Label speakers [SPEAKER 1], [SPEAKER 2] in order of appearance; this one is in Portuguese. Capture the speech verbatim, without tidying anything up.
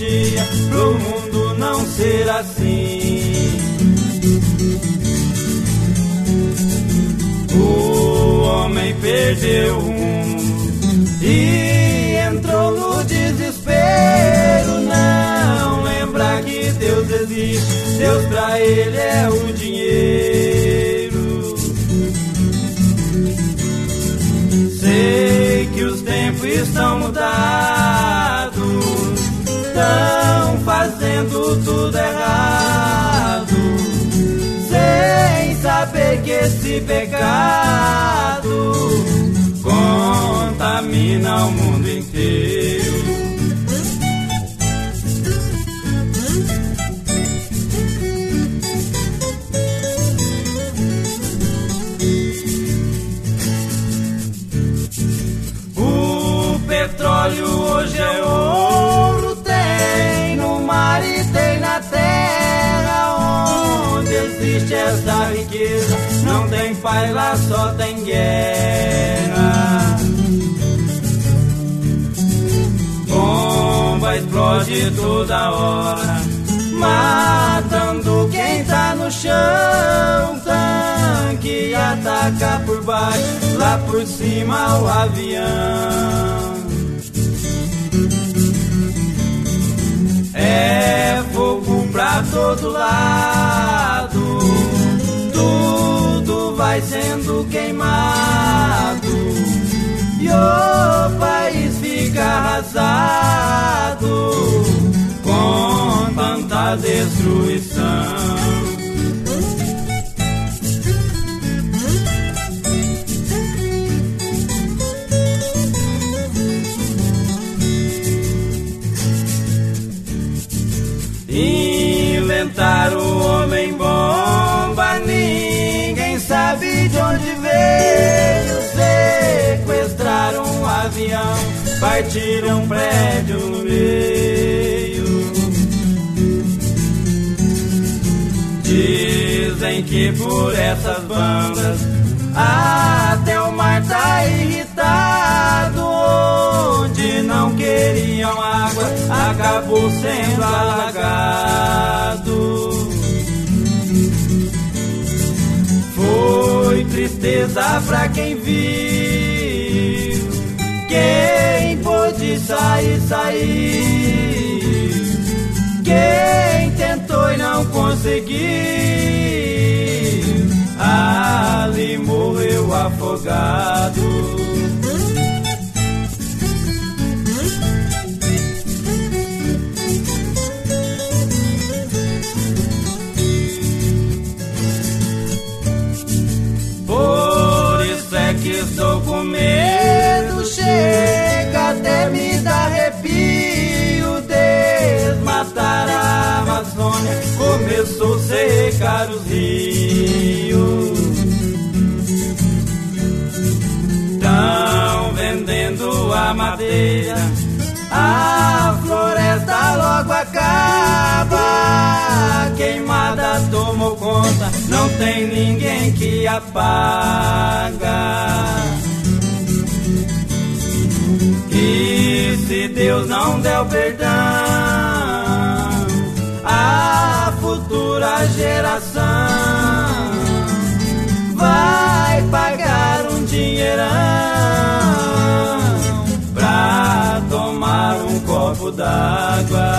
[SPEAKER 1] dia pro mundo não ser assim. O homem perdeu o rumo e entrou no desespero. Não lembra que Deus existe, Deus pra ele é o dinheiro. Sei que os tempos estão mudados, estão fazendo tudo errado, sem saber que esse pecado contamina o mundo inteiro. O petróleo hoje é ouro, tem no mar e tem na terra. Onde existe essa riqueza, não tem paz lá, só tem guerra. Bomba explode toda hora, matando quem tá no chão. Tanque ataca por baixo, lá por cima o avião. É fogo pra todo lado, tudo vai sendo queimado e o país fica arrasado com tanta destruição. Inventaram o homem bomba, ninguém sabe de onde veio. Sequestraram um avião, partiram um prédio no meio. Dizem que por essas bandas até o mar tá irritado. Onde não queriam água, acabou sendo alagado. Foi tristeza pra quem viu, quem pôde sair, sair. Quem tentou e não conseguiu, ali morreu afogado. Que estou com medo, chega até me dar arrepio. Desmatar a Amazônia, começou a secar os rios. Tão vendendo a madeira, a floresta logo acaba. Queimada tomou conta, não tem ninguém que apaga. E se Deus não der o perdão, a futura geração vai pagar um dinheirão pra tomar um copo d'água.